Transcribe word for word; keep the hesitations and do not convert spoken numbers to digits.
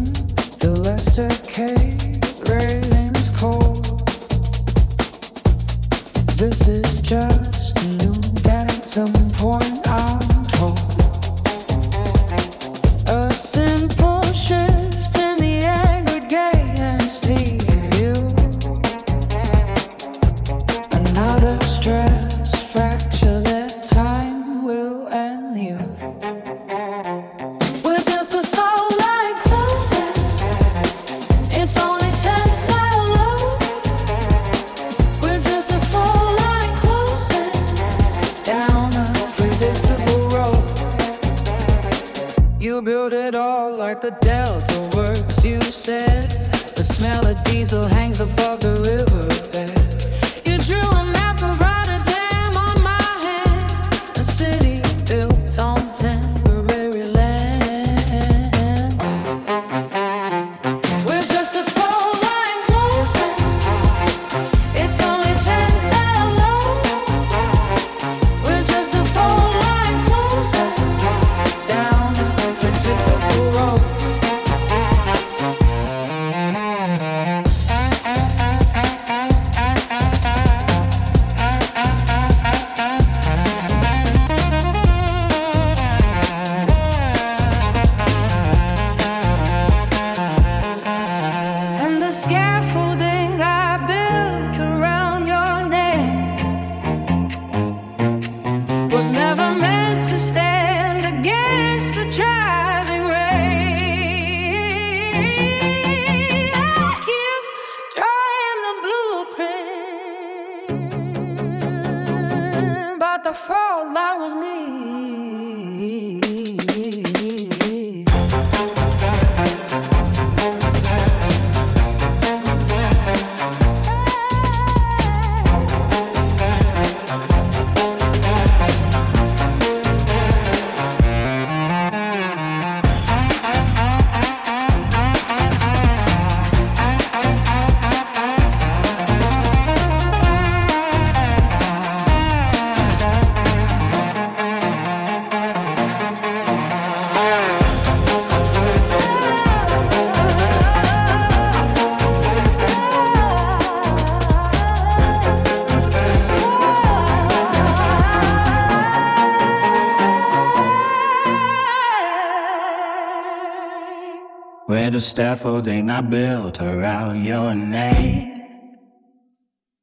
The Leicester cave railing's cold. This is just a new day. Some point I'm told. A simple shift in the aggregate and steel. Another stress fracture that time will anneal. We're just a soul like closing. It's only ten silo. We're just a full line closing down a predictable road. You build it all like the Delta works. You said the smell of diesel hangs above the riverbed. You drew a map of Rotterdam on my hand. A city built on temporary land. We're just a full line closing. It's only ten silo. We're just a full line closing down a predictable road. And the scaffolding I built around your neck was never meant to stand against the driving rain. I keep drawing the blueprint, but the fault line was me. Where the scaffolding I built around your name.